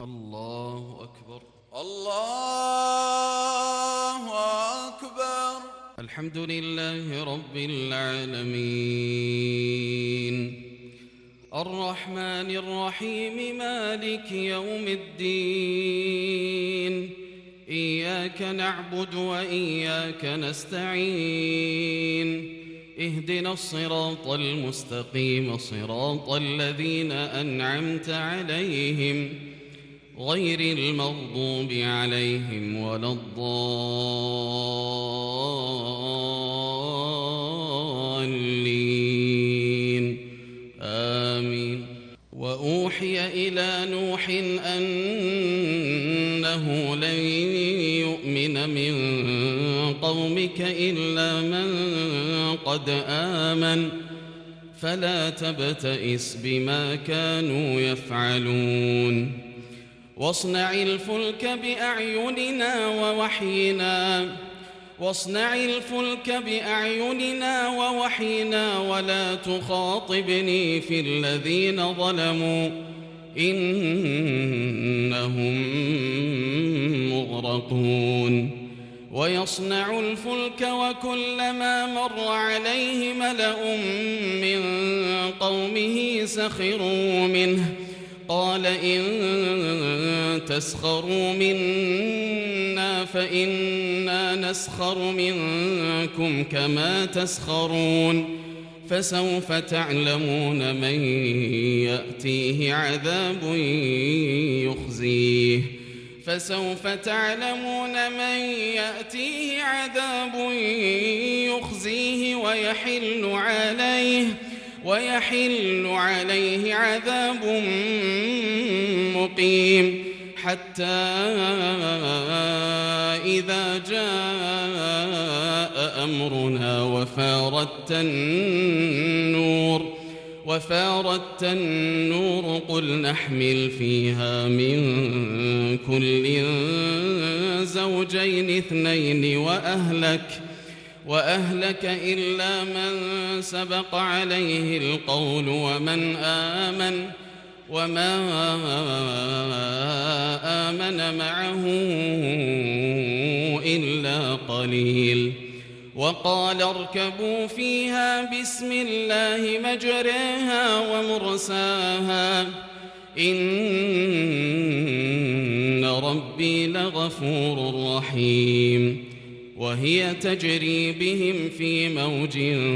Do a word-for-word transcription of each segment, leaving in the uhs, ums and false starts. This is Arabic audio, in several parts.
الله أكبر. الله أكبر. الحمد لله رب العالمين الرحمن الرحيم مالك يوم الدين إياك نعبد وإياك نستعين اهدنا الصراط المستقيم صراط الذين أنعمت عليهم غير المغضوب عليهم ولا الضالين آمين. وأوحي إلى نوح أنه لن يؤمن من قومك إلا من قد آمن فلا تبتئس بما كانوا يفعلون واصنع الفلك بأعيننا ووحينا واصنع الفلك بأعيننا ووحينا ولا تخاطبني في الذين ظلموا إنهم مغرقون. ويصنع الفلك وكلما مر عليه ملأ من قومه سخروا منه قال إن تسخروا منا فإنا نسخر منكم كما تسخرون فسوف تعلمون من يأتيه عذاب يخزيه فسوف تعلمون من يأتيه عذاب يخزيه ويحل عليه ويحل عليه عذاب مقيم حتى إذا جاء أمرنا وفارت النور وفارت النور قل نحمل فيها من كل زوجين اثنين وأهلك وأهلك إلا من سبق عليه القول ومن آمن وما آمن معه إلا قليل. وقال اركبوا فيها بسم الله مجريها ومرساها إن ربي لغفور رحيم. وهي تجري بهم في موج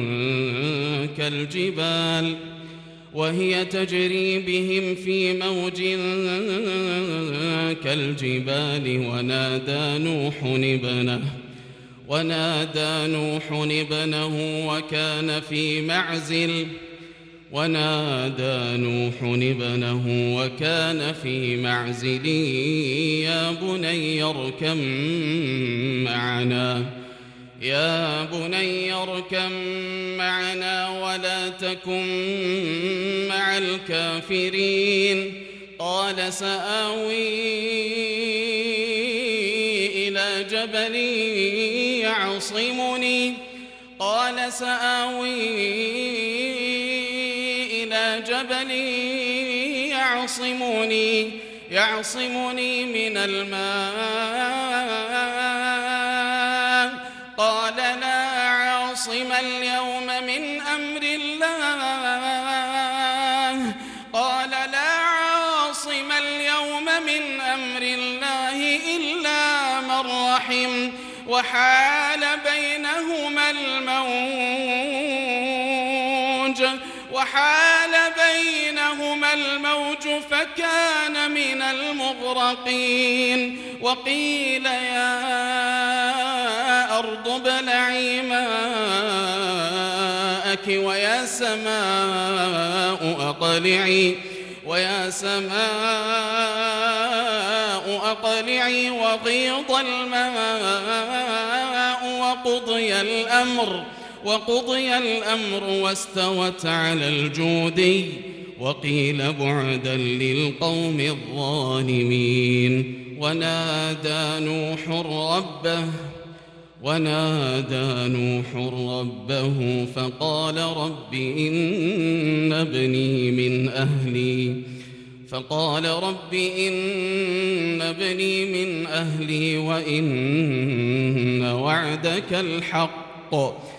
كالجبال وهي تجري بهم في موج كالجبال ونادى نوح ابنه ونادى نوح ابنه وكان في معزل ونادى نوح ابنه وكان في معزل يا بني اركب معنا يا بني اركب معنا ولا تكن مع الكافرين قال سآوي إلى جبل يعصمني قال سآوي إلى جبل يعصمني يعصمني من الماء قال لا عاصم اليوم من أمر الله قال لا عاصم اليوم من أمر الله إلا من رحم وحال بينهما الموج وحال بينهما الموج فكان من المغرقين. وقيل يا أرض ابلعي ماءك ويا سماء أقلعي ويا سماء أقلعي وغيض الماء وقضي الأمر وقضي الأمر واستوت على الجودي وقيل بعدا للقوم الظالمين. ونادى نوح ربه ونادى نوح ربه فقال رب إن ابني من أهلي فقال رب إن ابني من أهلي وإن وعدك الحق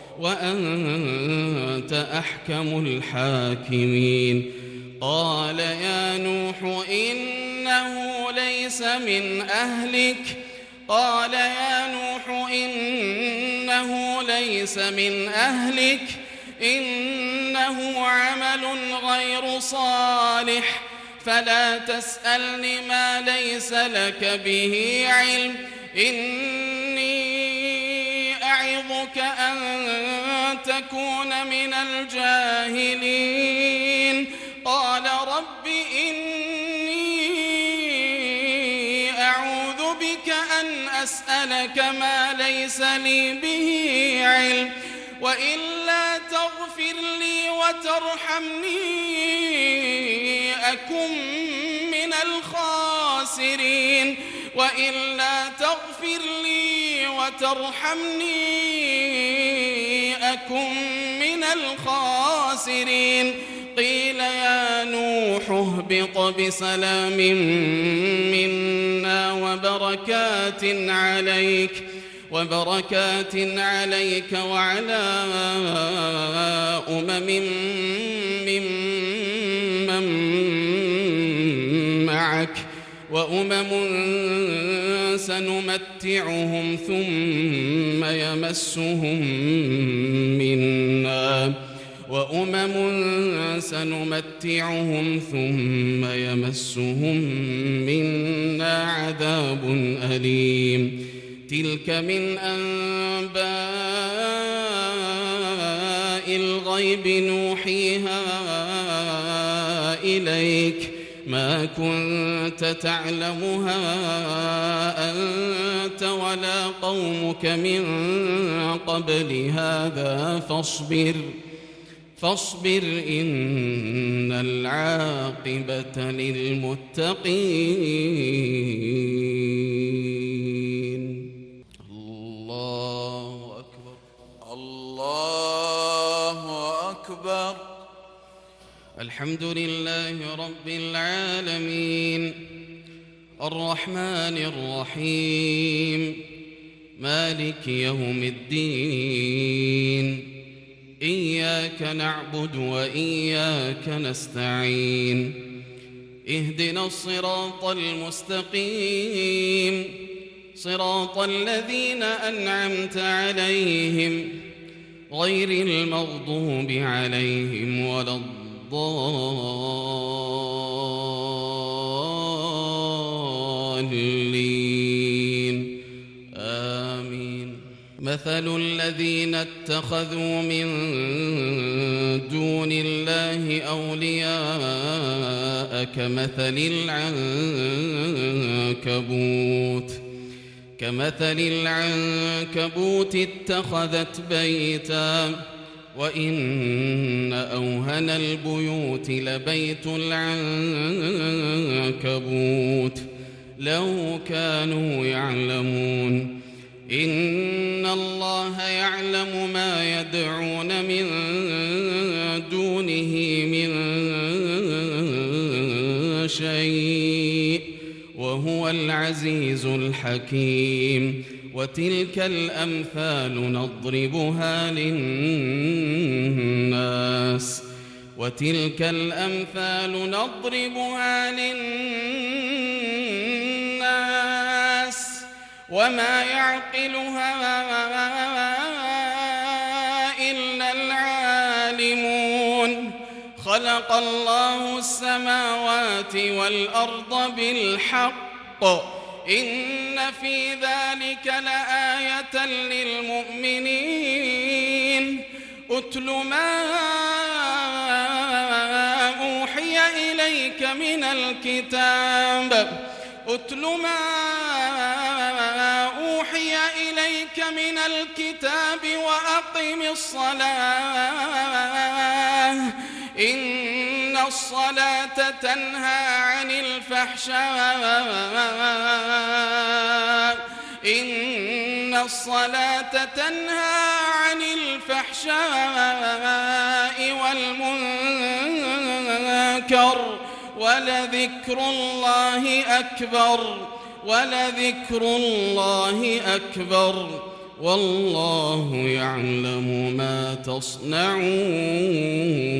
وأنت أحكم الحاكمين قال يا نوح إنه ليس من أهلك قال يا نوح إنه ليس من أهلك إنه عمل غير صالح فلا تسألني ما ليس لك به علم إني أعظك أن تكون من الجاهلين قال رب إني أعوذ بك أن أسألك ما ليس لي به علم وإلا تغفر لي وترحمني أكن من الخاسرين وإلا تغفر لي وترحمني أكن من الخاسرين قيل يا نوح اهبط بسلام منا وبركات عليك وبركات عليك وعلى أمم ممن معك وأمم سنمتعهم ثم يمسهم منا وأمم سنمتعهم ثم يمسهم منا عذاب أليم تلك من أنباء الغيب نوحيها إليك ما كنت تعلمها أنت ولا قومك من قبل هذا فاصبر فاصبر إن العاقبة للمتقين الله أكبر الله أكبر الحمد لله رب العالمين الرحمن الرحيم مالك يوم الدين إياك نعبد وإياك نستعين اهدنا الصراط المستقيم صراط الذين أنعمت عليهم غير المغضوب عليهم ولا الضالين آمين مثل الذين اتخذوا من دون الله أولياء كمثل العنكبوت كمثل العنكبوت اتخذت بيتا وإن أوهن البيوت لبيت العنكبوت لو كانوا يعلمون إن الله يعلم ما يدعون من دونه من شيء وهو العزيز الحكيم وتلك الأمثال نضربها للناس وتلك الأمثال نضربها للناس وما يعقلها إلا العالمون خلق الله السماوات والأرض بالحق إن في ذلك لآية للمؤمنين أتل ما أوحي إليك من الكتاب أتل ما أوحي إليك من الكتاب وأقم الصلاة إن الصلاة تنهى عن الفحشاء إن الصلاة تنهى عن الفحشاء والمنكر ولذكر الله أكبر ولذكر الله أكبر والله يعلم ما تصنعون.